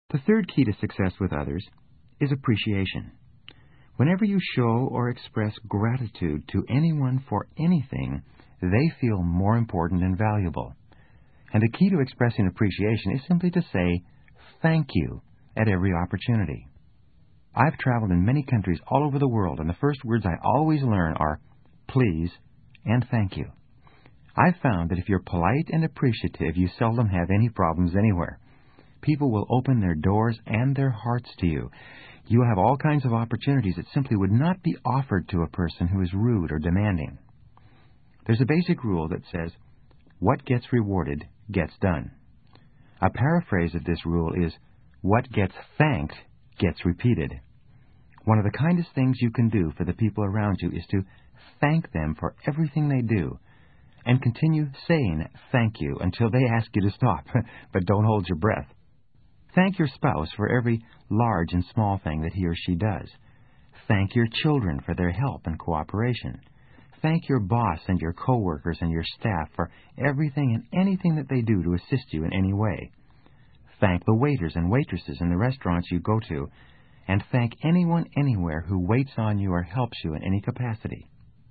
The third key to success with others is appreciation. Whenever you show or express gratitude to anyone for anything, they feel more important and valuable. And a key to expressing appreciation is simply to say thank you at every opportunity. I've traveled in many countries all over the world, and the first words I always learn are please and thank you. I've found that if you're polite and appreciative, you seldom have any problems anywhere. People will open their doors and their hearts to you. You will have all kinds of opportunities that simply would not be offered to a person who is rude or demanding. There's a basic rule that says, what gets rewarded gets done. A paraphrase of this rule is, what gets thanked gets repeated. One of the kindest things you can do for the people around you is to thank them for everything they do, and continue saying thank you until they ask you to stop, but don't hold your breath. Thank your spouse for every large and small thing that he or she does. Thank your children for their help and cooperation. Thank your boss and your coworkers and your staff for everything and anything that they do to assist you in any way. Thank the waiters and waitresses in the restaurants you go to, and thank anyone anywhere who waits on you or helps you in any capacity.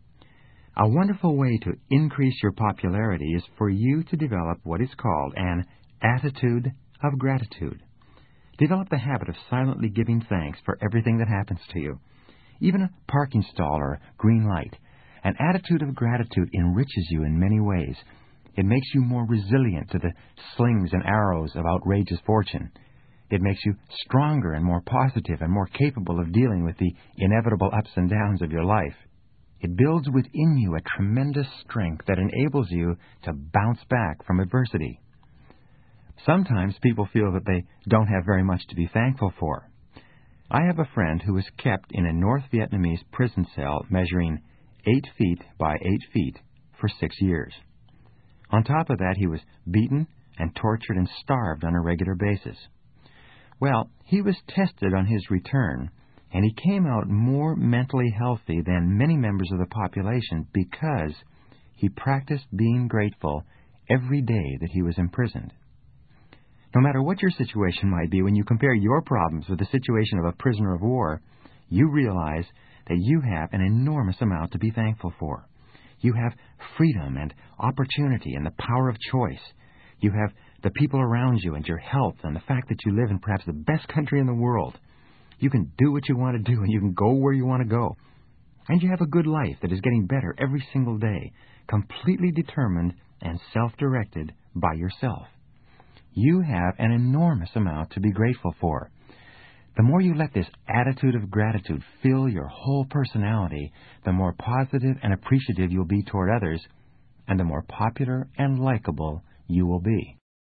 A wonderful way to increase your popularity is for you to develop what is called an attitude of gratitude. Develop the habit of silently giving thanks for everything that happens to you, even a parking stall or a green light. An attitude of gratitude enriches you in many ways. It makes you more resilient to the slings and arrows of outrageous fortune. It makes you stronger and more positive and more capable of dealing with the inevitable ups and downs of your life. It builds within you a tremendous strength that enables you to bounce back from adversity. Sometimes people feel that they don't have very much to be thankful for. I have a friend who was kept in a North Vietnamese prison cell measuring 8 feet by 8 feet for 6 years. On top of that, he was beaten and tortured and starved on a regular basis. Well, he was tested on his return, and he came out more mentally healthy than many members of the population because he practiced being grateful every day that he was imprisoned. No matter what your situation might be, when you compare your problems with the situation of a prisoner of war, you realize that you have an enormous amount to be thankful for. You have freedom and opportunity and the power of choice. You have the people around you and your health and the fact that you live in perhaps the best country in the world. You can do what you want to do and you can go where you want to go. And you have a good life that is getting better every single day, completely determined and self-directed by yourself. You have an enormous amount to be grateful for. The more you let this attitude of gratitude fill your whole personality, the more positive and appreciative you'll be toward others, and the more popular and likable you will be.